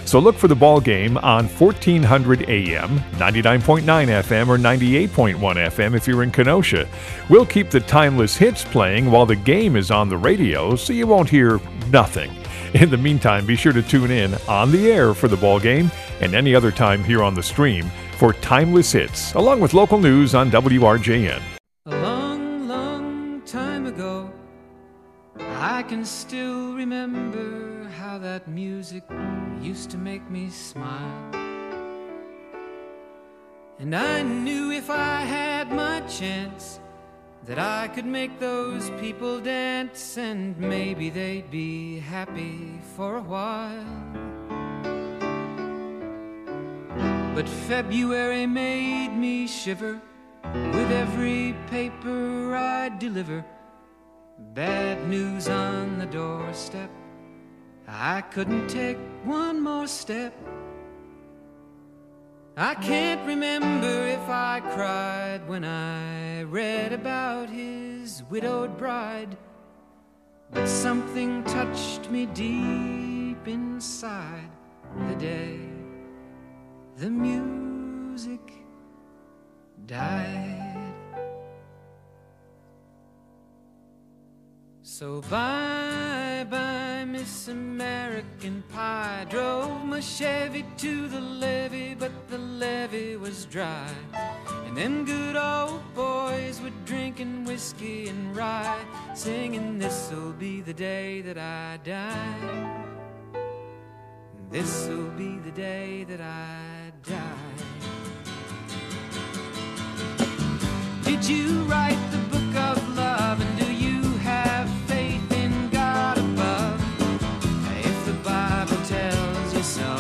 So look for the ball game on 1400 AM, 99.9 FM, or 98.1 FM if you're in Kenosha. We'll keep the timeless hits playing while the game is on the radio, so you won't hear nothing. In the meantime, be sure to tune in on the air for the ball game and any other time here on the stream for timeless hits, along with local news on WRJN. A long, long time ago, I can still remember how that music used to make me smile. And I knew if I had my chance that I could make those people dance, and maybe they'd be happy for a while. But February made me shiver with every paper I'd deliver. Bad news on the doorstep, I couldn't take one more step. I can't remember if I cried when I read about his widowed bride, but something touched me deep inside the day the music died. So bye-bye, Miss American Pie. Drove my Chevy to the levee, but the levee was dry. And them good old boys were drinking whiskey and rye, singing, this'll be the day that I die. This'll be the day that I die. Did you write the book of love, and do you have faith in God above? If the Bible tells you so.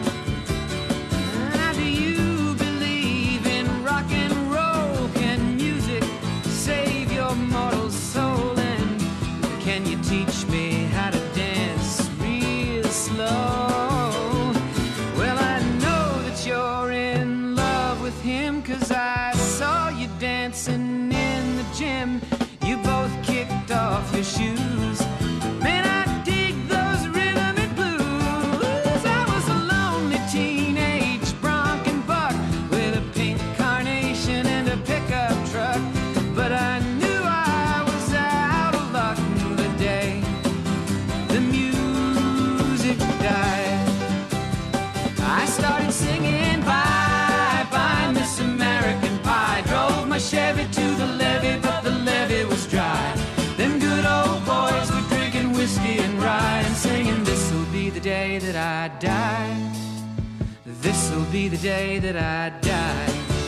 Do you believe in rock and roll? Can music save your mortal soul? And can you teach me how to dance real slow? Well, I know that you're in love with him, 'cause I saw you dancing in the gym. You both kicked off your shoes. Man, I dig those rhythm and blues. I was a lonely teenage bronc and buck with a pink carnation and a pickup truck, but I knew I was out of luck the day the music died. I started singing bye bye Miss American Pie. Drove my Chevy to the levee, but the levee was dry. Them good old boys were drinking whiskey and rye and singing, this'll be the day that I die. This'll be the day that I die.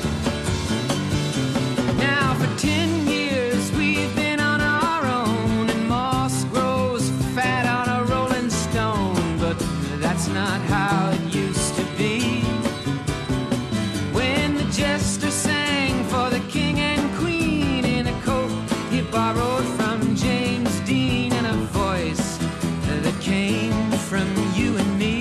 Now for 10 years we've been on our own, and moss grows fat on a rolling stone, but that's not how it used to be. When the jester sang for the king and queen in a coat he borrowed from James Dean, and a voice that came from you and me.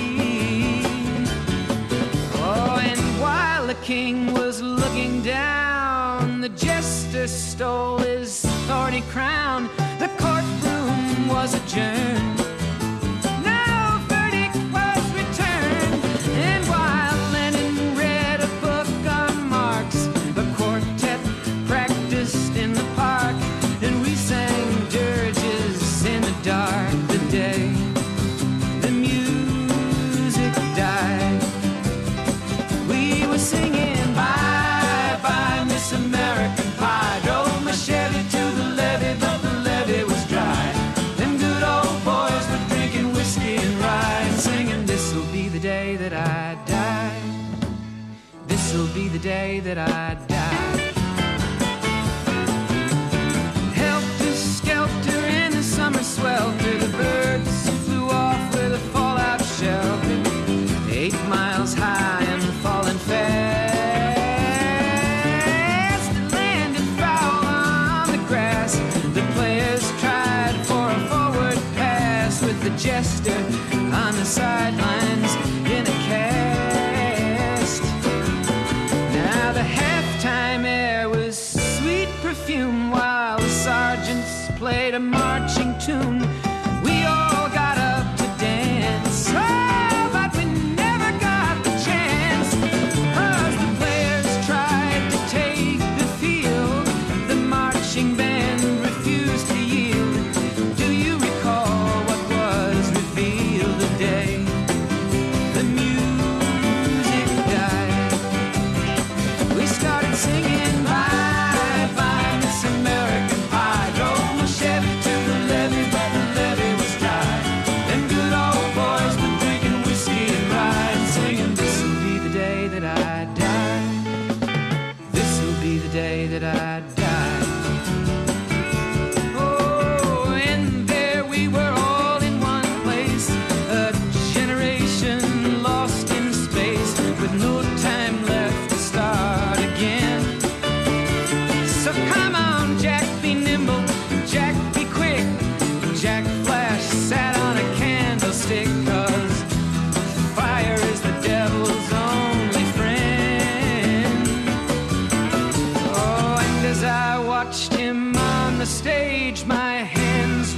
Oh, and while the king was looking down, the jester stole his thorny crown. The courtroom was adjourned. No verdict was returned. And while Lenin read a book on Marx, the quartet practiced in the park, and we sang dirges in the dark the day the music died. We were singing bye bye Miss American Pie. Drove my Chevy to the levee, but the levee was dry. Them good old boys were drinking whiskey and rye and singing, this'll be the day that I die. This'll be the day that I die. Helter skelter in the summer swelter, the birds flew off with a fallout shelter. 8 miles high and falling fast. It landed foul on the grass. The players tried for a forward pass, with the jester on the sidelines in a cast. Now the halftime air was sweet perfume while the sergeants played a marching tune. We all got up to dance, oh, but we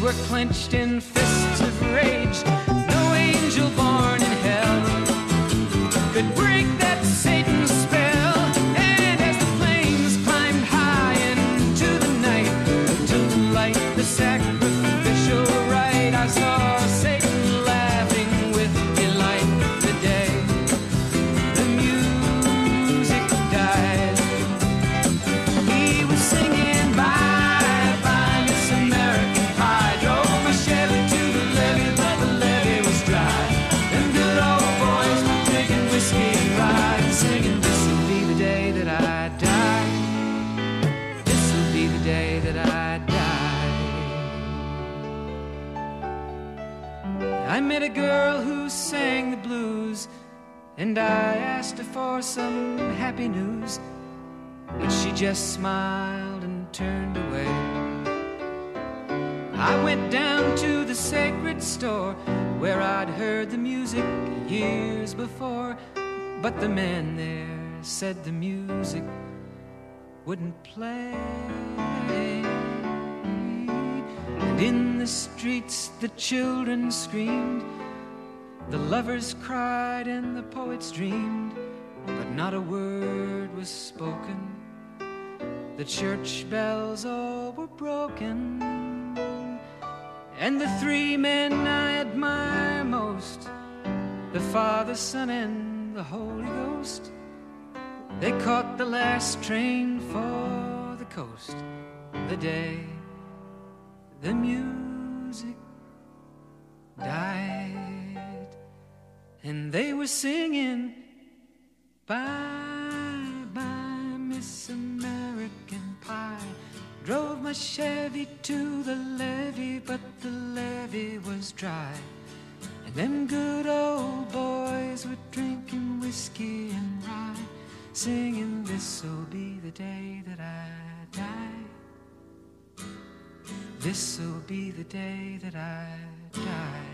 were clenched in fists of rage. No angel born in hell could break that Satan's spell. And as the flames climbed high into the night to light the sacrificial rite, I saw Satan laughing with delight the day the music died. He was singing bye bye Miss American Pie. Drove my Chevy to the levee, but the levee was dry. Them good old boys were drinking whiskey and rye and singing, this'll be the day that I die. This'll be the day that I die. I met a girl who sang the blues, and I asked her for some happy news, but she just smiled and turned away. I went down to the sacred store where I'd heard the music years before, but the man there said the music wouldn't play. And in the streets the children screamed, the lovers cried and the poets dreamed, but not a word was spoken. The church bells all were broken, and the three men I admire most, the Father, Son, and the Holy Ghost, they caught the last train for the coast the day the music died. And they were singing bye bye Miss American Pie. Drove my Chevy to the levee, but the levee was dry. And them good old boys were drinking whiskey and rye, singing, this'll be the day that I die. This'll be the day that I die.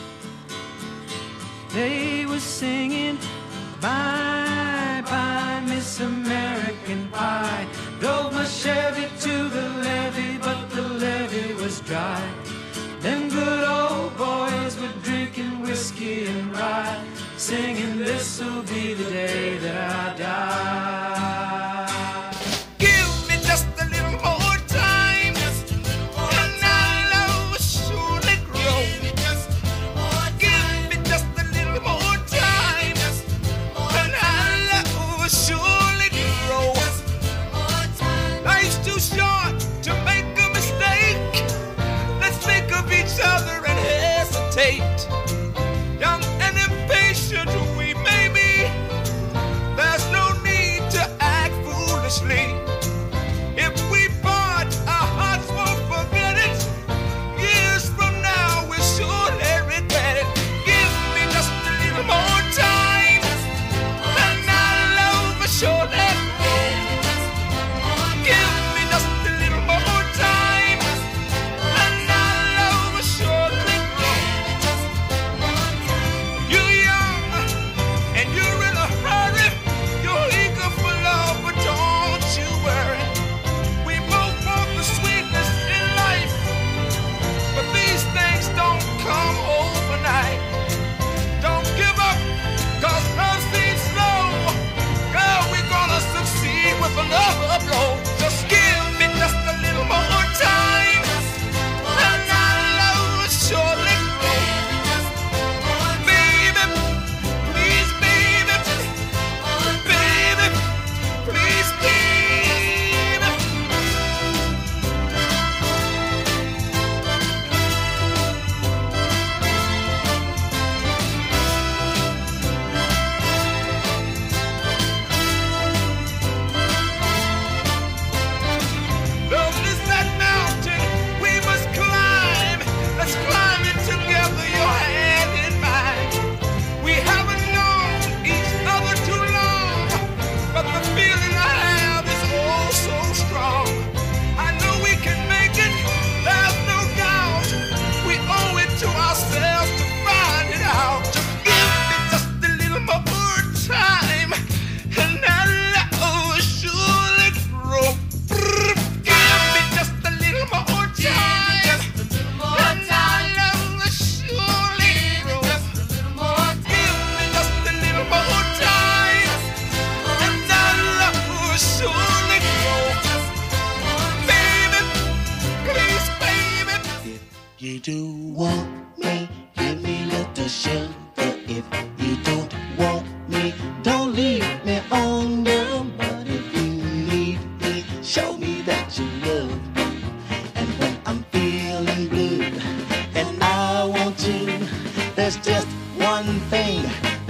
They were singing bye bye Miss American Pie. Drove my Chevy to the levee, but the levee was dry. Them good old boys were drinking whiskey and rye, singing, this'll be the day that I die. Give me just a little more time, and I'll surely grow. Give me just a little more time, and I'll surely grow. Life's too short to make a mistake. Let's think of each other and hesitate. Young and impatient we may be, there's no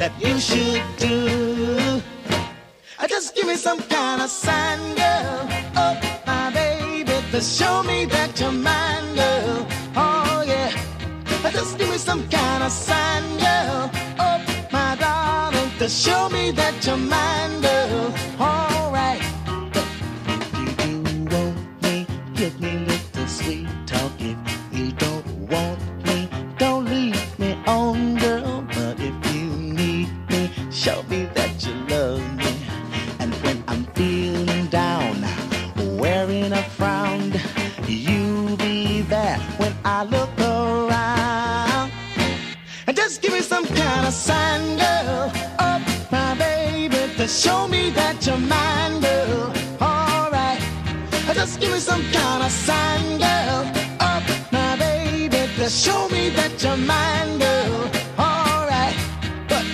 that you should do. Just give me some kind of sign, girl. Oh, my baby, to show me that you're mine, girl. Oh, yeah. Just give me some kind of sign, girl. Oh, my darling, to show me that you're mine, girl. All right. If you do want me, give me a little sweet talk. If you don't want me, don't leave me on, girl. But if you need me, show me that you love me. And when I'm feeling down, wearing a frown, you be there when I look around. And just give me some kind of sign, girl. Oh, my baby, to show me that you're mine, girl. All right. Just give me some kind of sign, girl. Oh, my baby, to show me that you're mine, girl. All right. But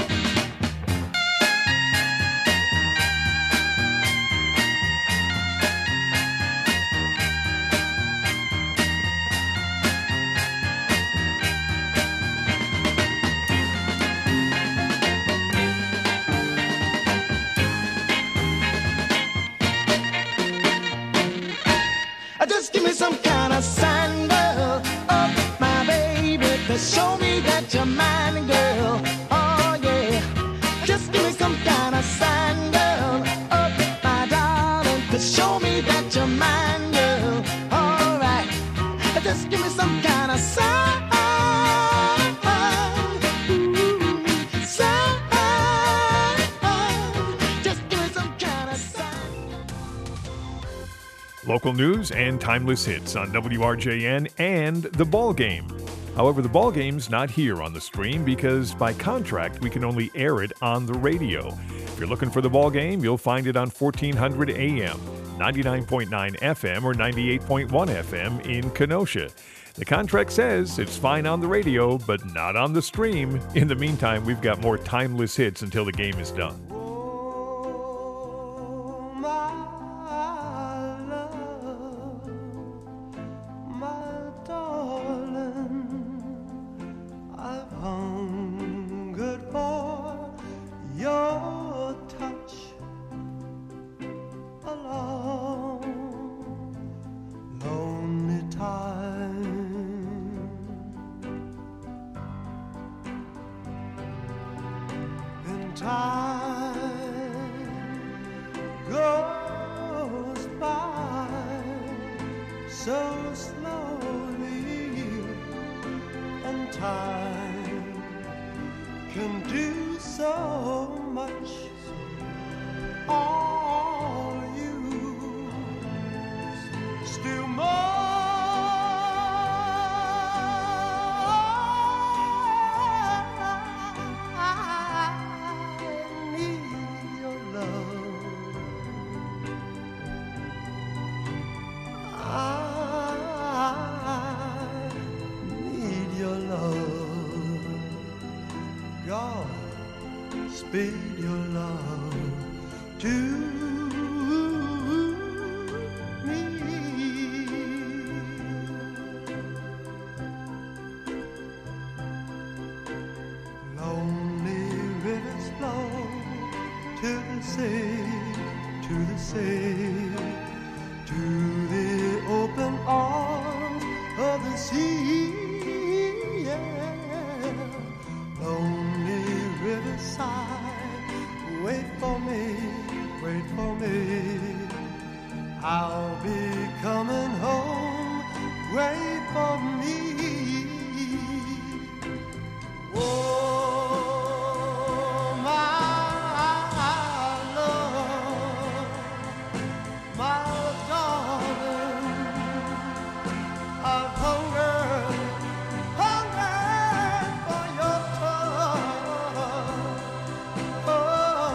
just give me some kind of sign, girl. Oh, my baby, to show me that you're mine, girl. Oh, yeah. Just give me some kind of sign, girl. Oh, my darling, to show me that you're mine, girl. All right. Just give me some kind of sign. Ooh, sign. Just give me some kind of sign. Local news and timeless hits on WRJN and The Ball Game. However, The Ball Game's not here on the stream because by contract we can only air it on the radio. If you're looking for The Ball Game, you'll find it on 1400 AM, 99.9 FM, or 98.1 FM in Kenosha. The contract says it's fine on the radio, but not on the stream. In the meantime, we've got more timeless hits until the game is done. Oh, my love, my darling, I've hungered for your touch a long, lonely time. And time goes by so slowly, and time can do so much. All you still more. I need your love. I need your love. God, speed your love to me. Lonely rivers flow to the sea, to the sea, to the open arms of the sea. Yeah. Lonely riverside, wait for me, wait for me. I'll be coming home, wait for me. Oh, my love, my darling, I've hungered for your touch. Oh,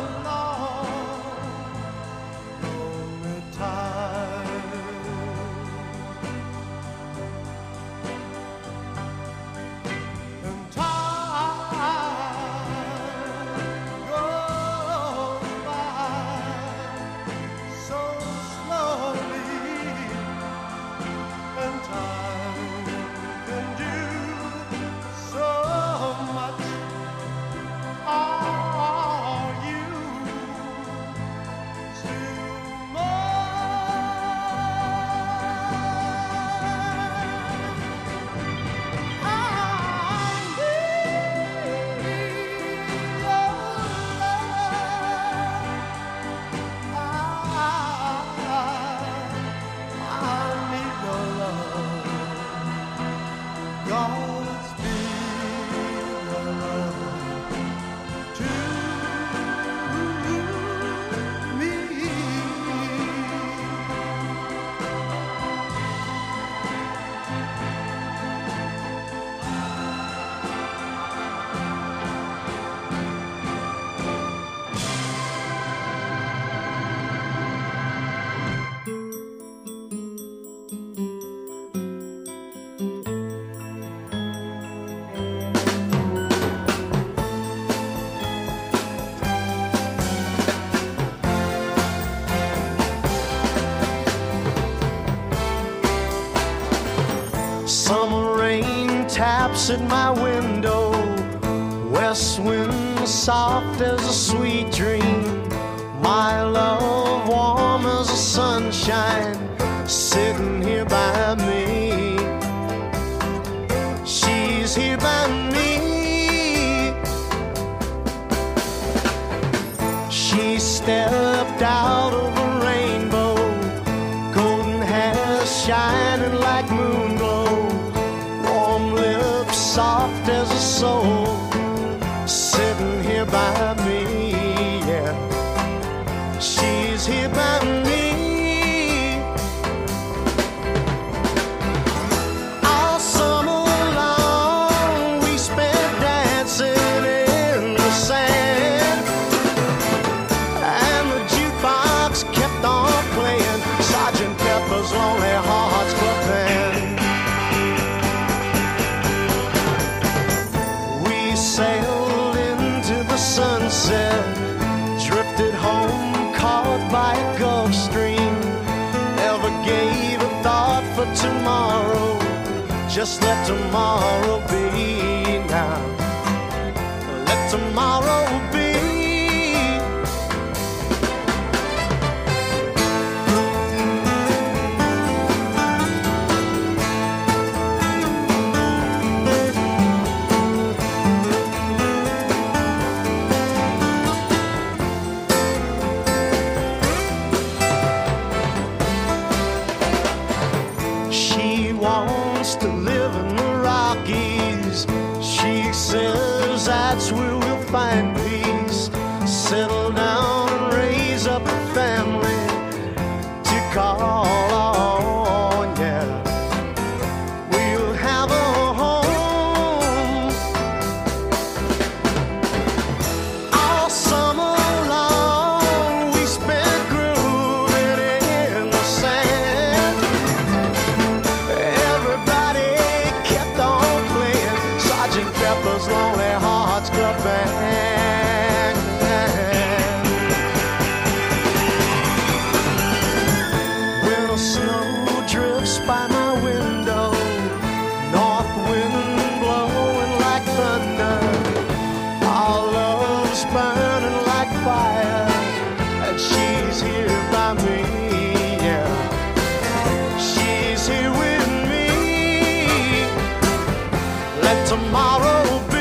long time. dance at my window. West wind soft as a sweet dream. My love warm as the sunshine, sitting here by me. She's here by me. She stepped out of a rainbow, golden hair shining like moon glow, warm lips soft as a soul, sitting here by me, yeah. She's here by me. All summer long we spent dancing in the sand, and the jukebox kept on playing Sergeant Pepper's Lonely Hearts Club Band. We sailed into the sunset, drifted home caught by a Gulf Stream. Never gave a thought for tomorrow, just let tomorrow be now. Let tomorrow be. She wants to live in the Rockies. She says that's where we'll find peace. Settle down and raise up a family to call on, yeah. We'll have a home. All summer long we spent grooving in the sand. Everybody kept on playing Sergeant Pepper's Lonely Hearts Club Band. When the snow drifts by my window, north wind blowing like thunder, our love's burning like fire, and she's here by me, yeah. She's here with me. Let tomorrow be.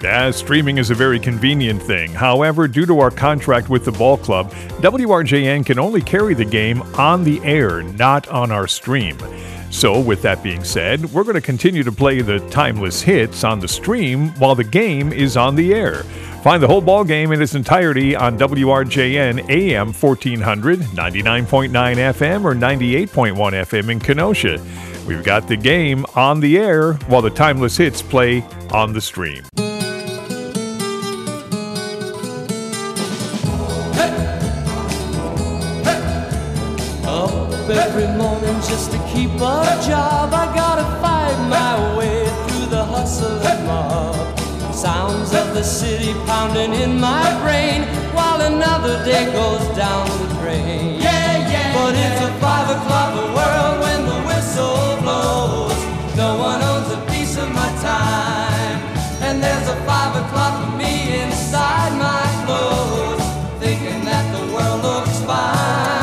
Yeah, streaming is a very convenient thing. However, due to our contract with the ball club, WRJN can only carry the game on the air, not on our stream. So, with that being said, we're going to continue to play the timeless hits on the stream while the game is on the air. Find the whole ball game in its entirety on WRJN AM 1400, 99.9 FM, or 98.1 FM in Kenosha. We've got the game on the air while the timeless hits play on the stream. Every morning just to keep a job, I gotta fight my way through the hustle and mob. Sounds of the city pounding in my brain while another day goes down the drain. But it's a 5 o'clock world when the whistle blows. No one owns a piece of my time, and there's a 5 o'clock for me inside my clothes, thinking that the world looks fine.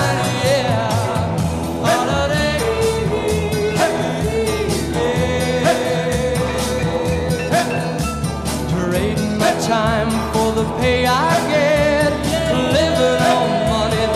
Time for the pay I get, living on money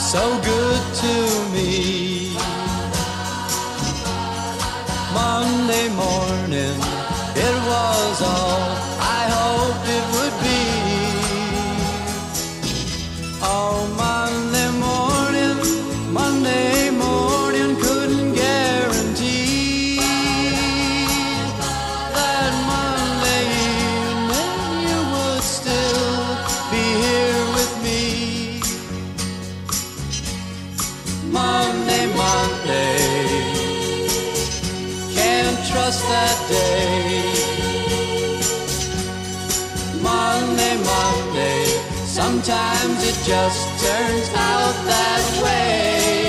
so good to me. Monday morning, it was all I hoped it would be. Oh, Monday morning, couldn't guarantee that Monday evening you would still be here with me. Monday, can't trust that day. Monday, sometimes it just turns out that way.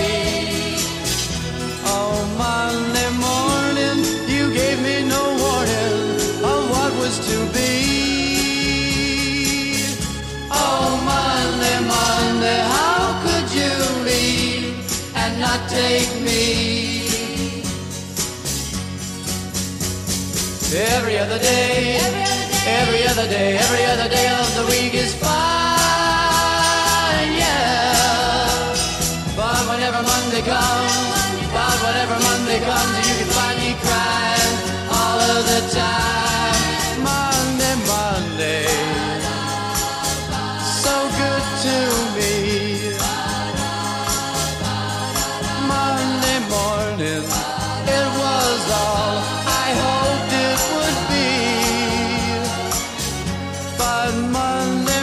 Oh, Monday morning, you gave me no warning of what was to be. Oh, Monday, how could you leave and not take me? Every other day, every other day of the week is fine, yeah. But whenever Monday comes, you can find me crying all of the time. Monday, so good to me. Monday morning, it was all I hoped it would be. But Monday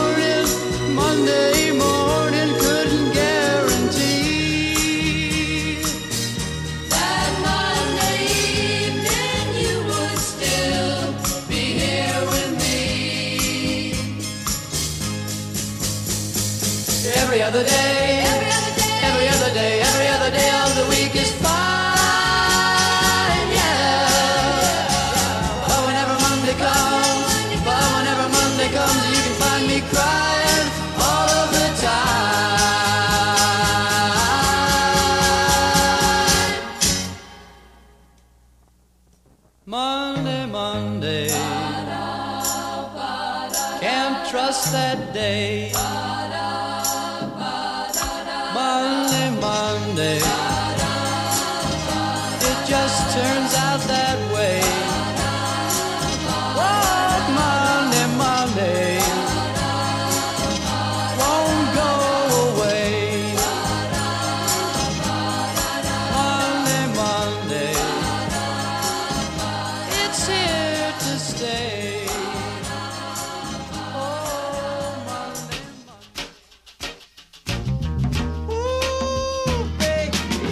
morning couldn't guarantee That Monday evening you would still be here with me. every other day, every other day of the week is fine, yeah. But whenever Monday comes, you can find me crying all of the time. Monday, can't trust that day. Monday, it just turns out that way. Oh, Monday, won't go away. Monday, it's here to stay. Oh, Monday. Ooh, baby.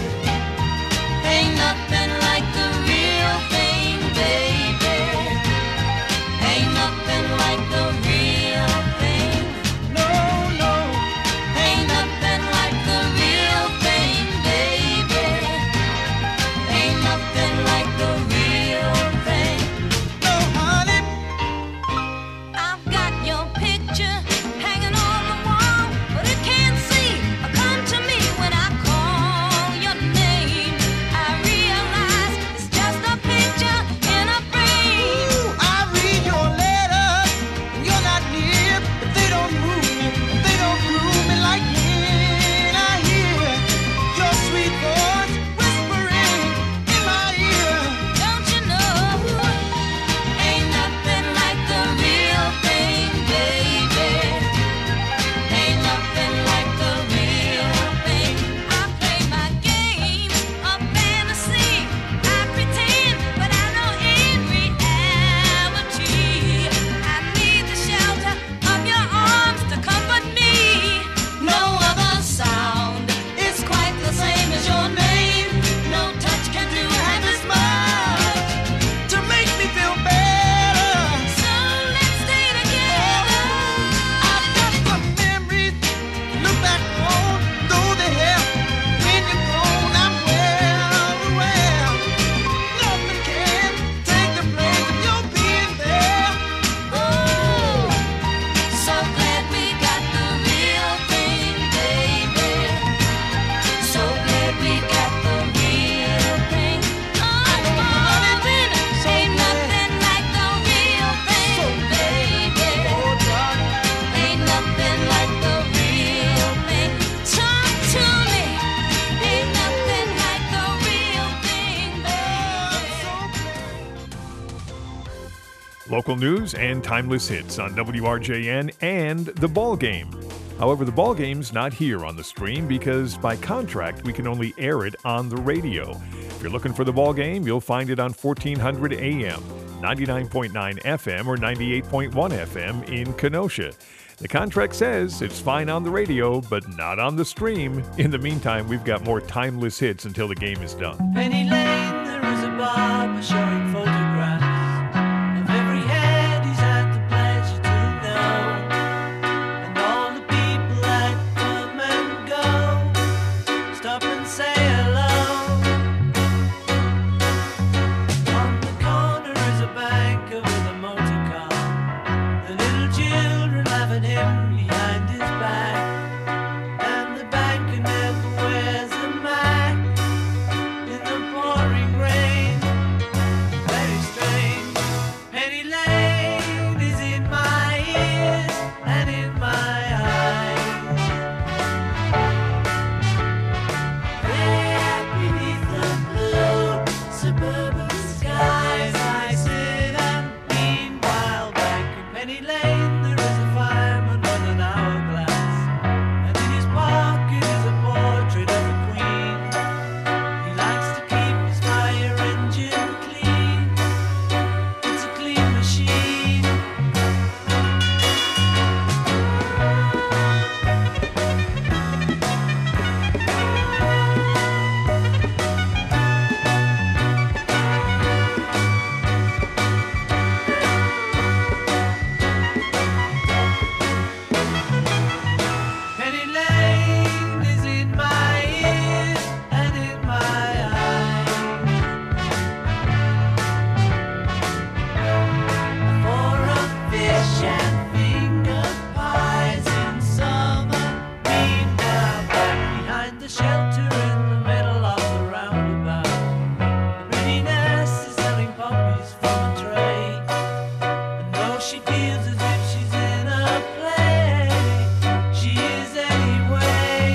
Local news and timeless hits on WRJN and The Ball Game. However, The Ball Game's not here on the stream because by contract we can only air it on the radio. If you're looking for The Ball Game, you'll find it on 1400 AM, 99.9 FM, or 98.1 FM in Kenosha. The contract says it's fine on the radio, but not on the stream. In the meantime, we've got more timeless hits until the game is done. Penny Lane, there is a barber showing photographs of every head he's had the pleasure to know, and all the people that come and go. Stop and say hello. On the corner is a banker with a motor car. The little children laugh at him behind his back, and the banker never wears a mask in the pouring rain. Very strange. Penny Lane is in my ears and in my eyes. There beneath the blue suburban skies, I sit and meanwhile back in Penny Lane there is a fireman with an hourglass, and in his pocket is a portrait of a queen. He likes to keep his fire engine clean. It's a clean machine. Penny Lane is in my ears and in my eyes. For a fish and finger pies in summer. Meanwhile, back behind the shelter in the middle of the roundabout, the pretty nurse is selling poppies from a tray. And though she feels as if she's in a play, she is anyway.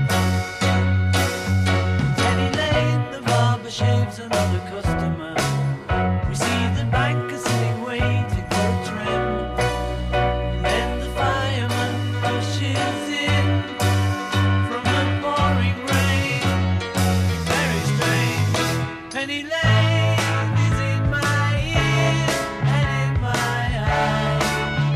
Penny Lane, the barber shaves another customer. We see the banker sitting waiting for a trim. And then the fireman rushes in from the pouring rain. Very strange. Penny Lane is in my ears and in my eyes.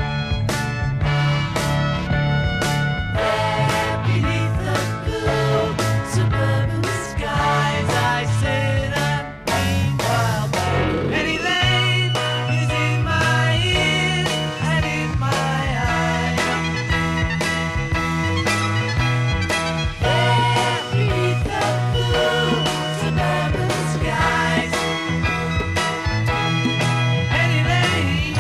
There beneath the blue suburban skies, I sit and meanwhile back. Penny Lane is in my ears and in my eyes. There beneath the blue suburban skies, Penny Lane.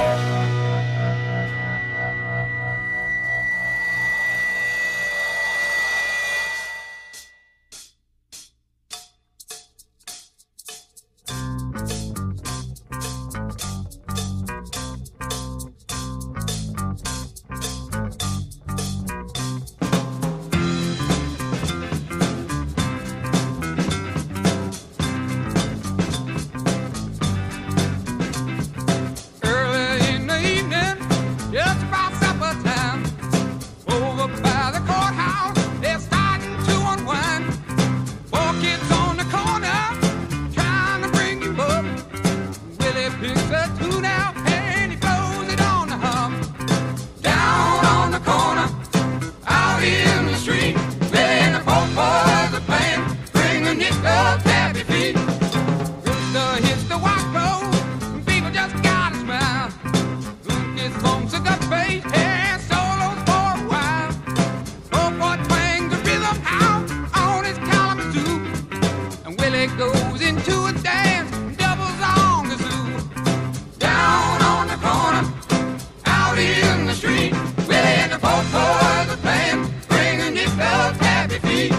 Early in the evening, just about supper time, over by the courthouse, they're starting to unwind. 4 kids on the corner, trying to bring you up. Willie picks a tune out and he blows it on the hum. Down on the corner, out in the street, Willie and the four boys are playing, bring a nickel tappy feet. Rooster hits the white road, and people just gotta smile. Lucas bumps a gut bass and solos for a while. Oh boy twangs the rhythm out on his Kalamazoo, and Willie goes into a dance and doubles on the zoo. Down on the corner, out in the street, Willie and the four boys are playing, bring a nickel tappy feet.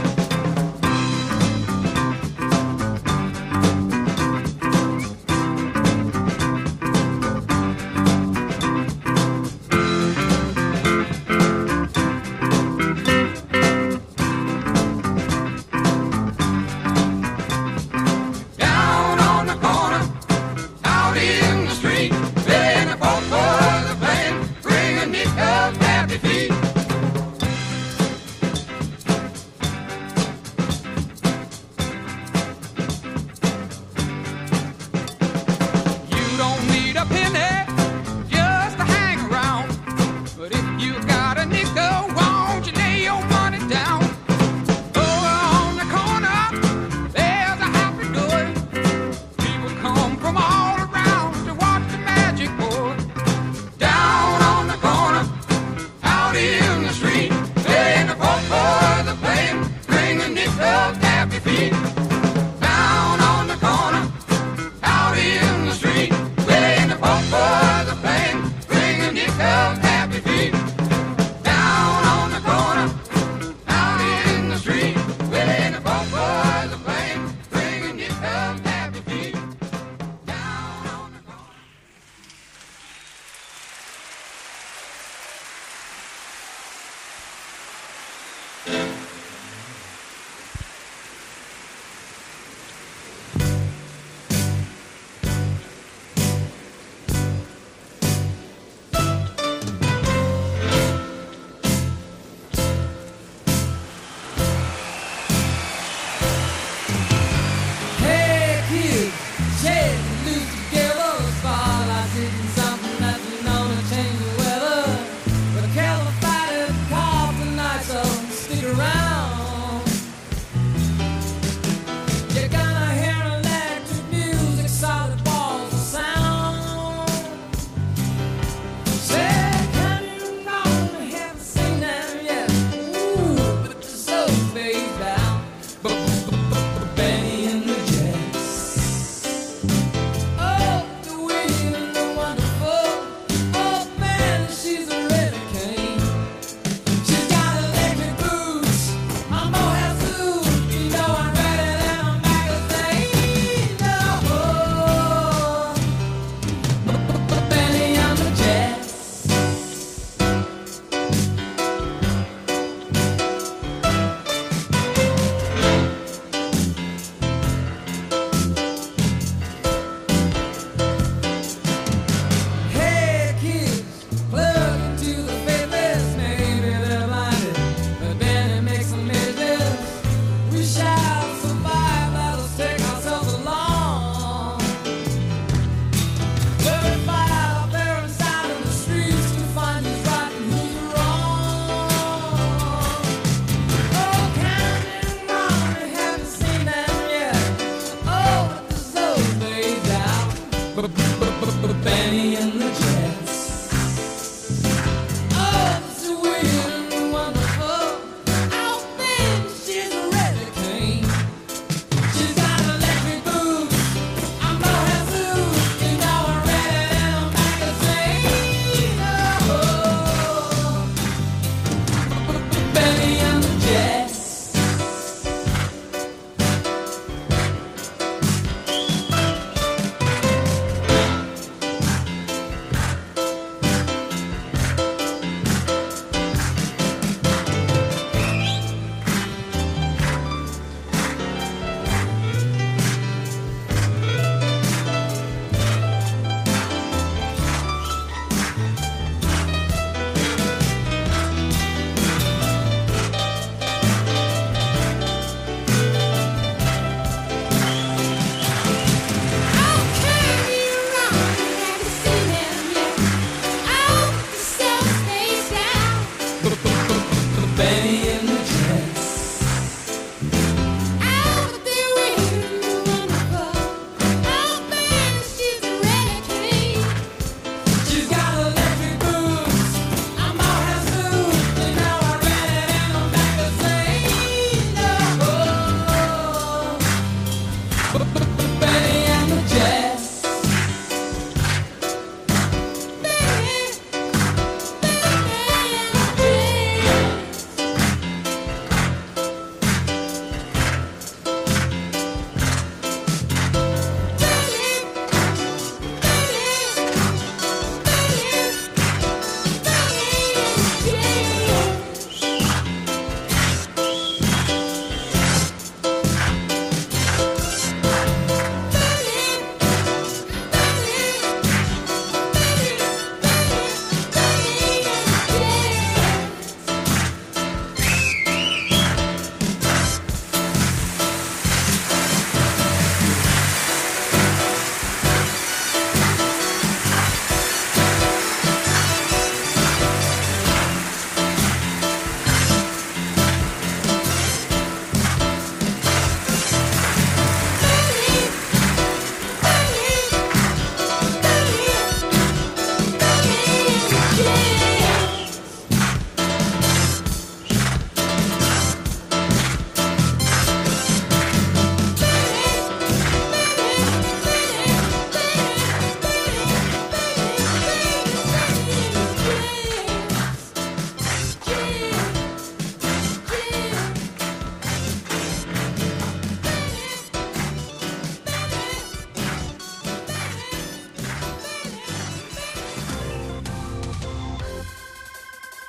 Down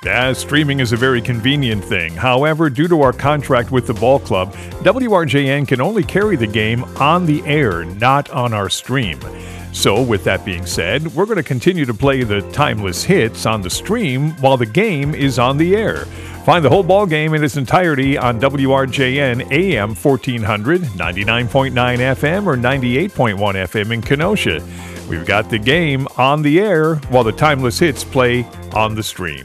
Streaming is a very convenient thing. However, due to our contract with the ball club, WRJN can only carry the game on the air, not on our stream. So, with that being said, we're going to continue to play the timeless hits on the stream while the game is on the air. Find the whole ball game in its entirety on WRJN AM 1400, 99.9 FM, or 98.1 FM in Kenosha. We've got the game on the air while the timeless hits play on the stream.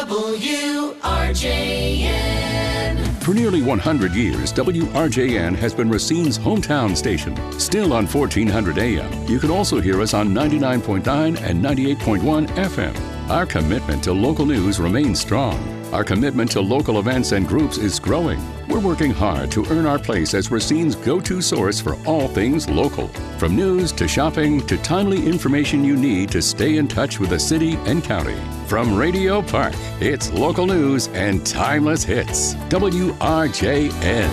WRJN. For nearly 100 years, WRJN has been Racine's hometown station. Still on 1400 AM, you can also hear us on 99.9 and 98.1 FM. Our commitment to local news remains strong. Our commitment to local events and groups is growing. We're working hard to earn our place as Racine's go-to source for all things local. From news to shopping to timely information you need to stay in touch with the city and county. From Radio Park, it's local news and timeless hits. WRJN.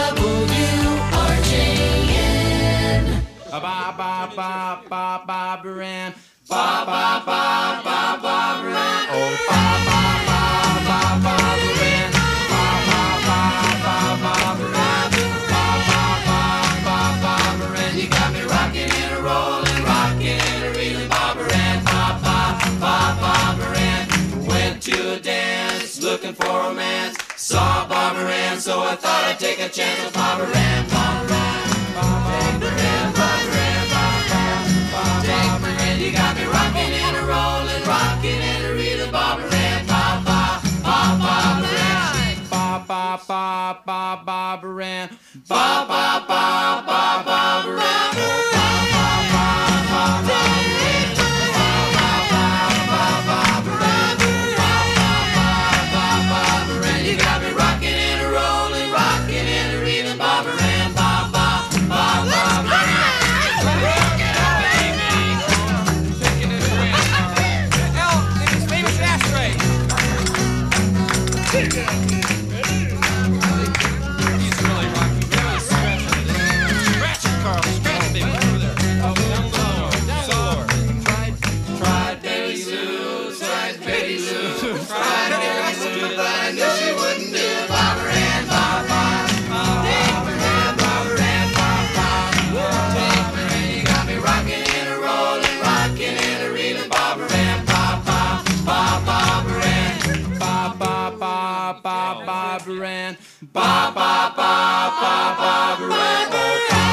WRJN. Ba ba ba ba ba Baran. Ba ba ba ba ba Baran. Oh ba ba ba ba ba Baran. Ba ba ba ba ba Baran. Ba ba ba ba ba Baran. You got me rocking and a rolling, rocking and a reeling, Ba Baran. Ba ba ba ba Baran. Went to a dance, looking for romance. Saw Ba Baran, so I thought I'd take a chance with Ba Baran. Ba Baran, Ba Baran, Ba Baran, Ba Baran. You got me rocking and a rolling, rocking and a reeling, Ba Baran. Ba ba ba ba Baran. Ba ba ba ba ba Baran. Ba ba ba ba ba Baran. Ba ba ba ba ba Baran. Ba ba ba ba ba Baran. Ba ba ba ba Baran. You got me rocking and a rolling, rocking and a reeling, Ba Baran. Ba ba ba ba Baran. Ba ba ba ba ba Baran.